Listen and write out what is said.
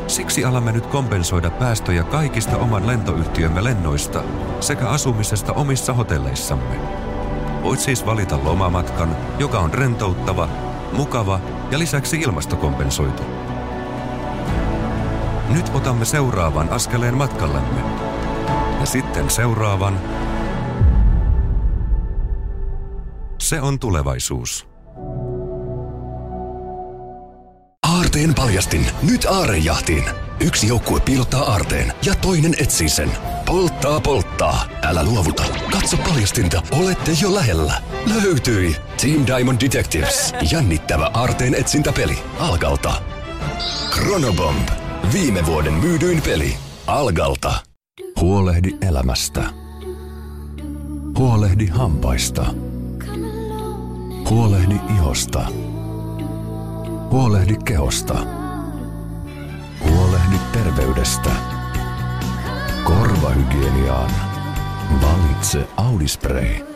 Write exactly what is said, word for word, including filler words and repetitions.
Siksi alamme nyt kompensoida päästöjä kaikista oman lentoyhtiömme lennoista sekä asumisesta omissa hotelleissamme. Voit siis valita lomamatkan, joka on rentouttava, mukava ja lisäksi ilmastokompensoitu. Nyt otamme seuraavan askeleen matkallemme. Ja sitten seuraavan. Se on tulevaisuus. Aarteen paljastin. Nyt Aarejahtiin. Yksi joukkue piilottaa aarteen ja toinen etsii sen. Polttaa, polttaa. Älä luovuta. Katso paljastinta. Olette jo lähellä. Löytyi. Team Diamond Detectives. Jännittävä aarteen etsintäpeli. Algalta. Chronobomb. Viime vuoden myydyin peli. Algalta. Huolehdi elämästä. Huolehdi hampaista. Huolehdi ihosta. Huolehdi kehosta. Huolehdi terveydestä. Korvahygieniaan. Valitse Audispray.